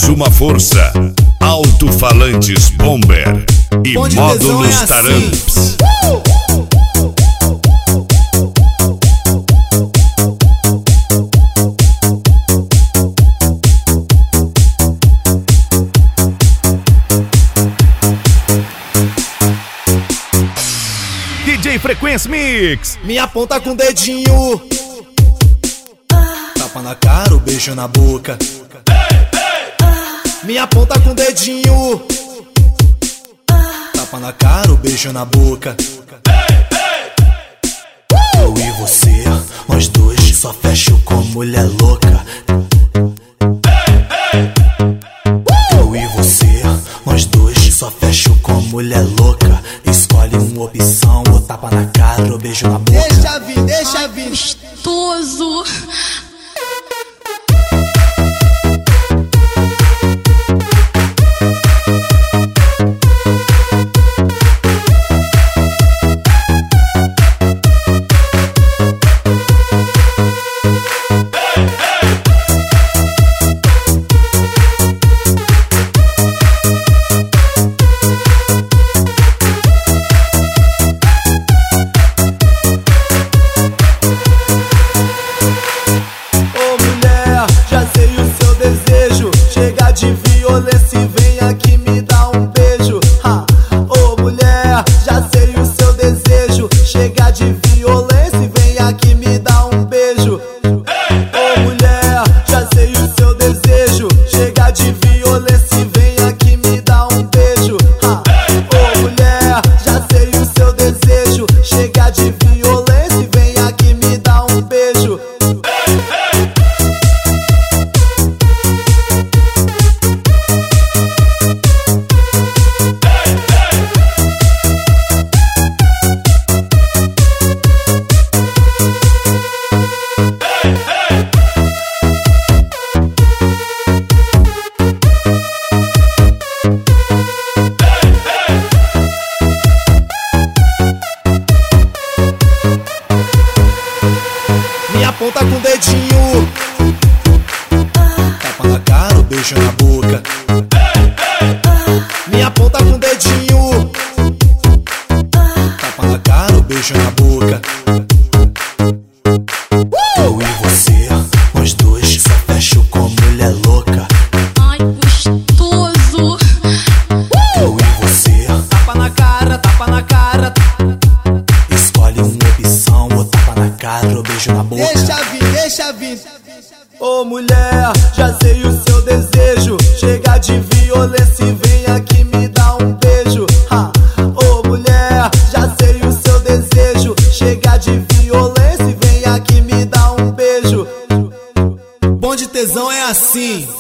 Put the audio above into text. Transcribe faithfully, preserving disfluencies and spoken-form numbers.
uma força. Alto-falantes Bomber e Ponte módulos é assim. Taramps. D J Frequência Mix. Minha ponta com dedinho, tapa na cara, o beijo na boca. Minha ponta com dedinho, tapa na cara, o beijo na boca. Eu e você, nós dois, só fecho com mulher louca. Eu e você, nós dois, só fecho com mulher louca. Escolhe uma opção, ou tapa na cara, ou beijo na boca. Deixa vir, deixa vir. Gostoso. De violência e vem aqui me dar um beijo. Ha! Ô mulher, já sei o seu desejo. Chega de violência e vem aqui me dar um beijo. Ô mulher, já sei o seu desejo. Chega de violência e vem aqui me dar um beijo. Ha! Ô mulher, já sei o seu desejo. Chega de violência e vem aqui me dar um beijo. Minha ponta com dedinho, tapa na cara, o beijo na boca. Minha ponta com dedinho, tapa na cara, o beijo na boca. Eu e você, nós dois, só fecho com mulher louca. Ai, gostoso. Eu e você, tapa na cara, tapa na cara. Escolhe uma opção, ou tapa na cara, ou beijo na boca. Deixa vir, deixa vir. Ô mulher, já sei o seu desejo. Chega de violência e vem aqui me dar